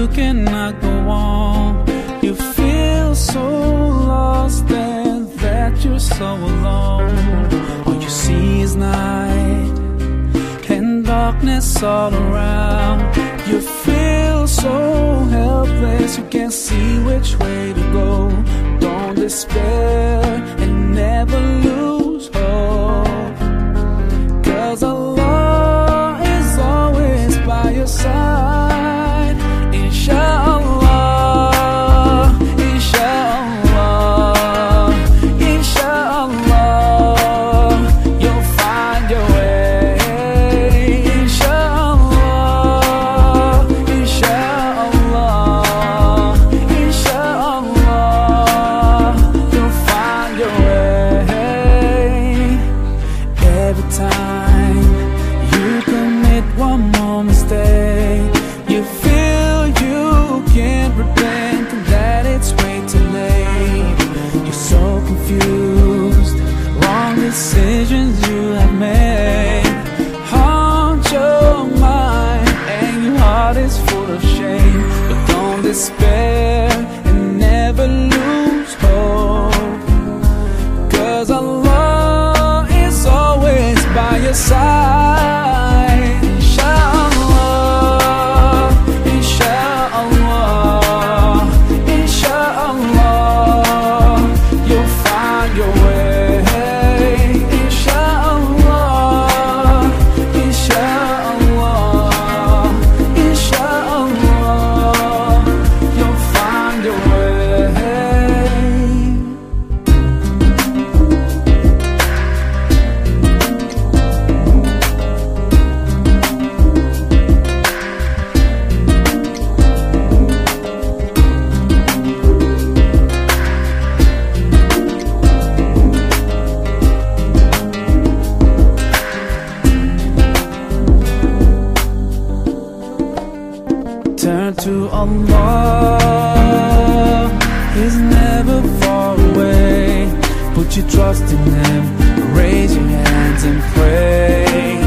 you cannot go on. You feel so lost and that you're so alone. All you see is night and darkness all around. You feel so helpless, you can't see which way to go. Don't despair and never lose hope, 'cause Allah is always by your side. Inshallah, inshallah, inshallah, you'll find your way. Inshallah, inshallah, inshallah, you'll find your way. Every time you commit one more mistake, you feel you can't repent and that it's way too late. You're so confused, wrong decisions you have made haunt your mind and your heart is full of shame. But don't despair and never lose hope, 'cause Allah is always by your side. Inshallah, inshallah, inshallah, you'll find your way. Inshallah, inshallah, inshallah, you'll find your way. Turn to Allah, He's never far away. Put your trust in Him, raise your hands and pray.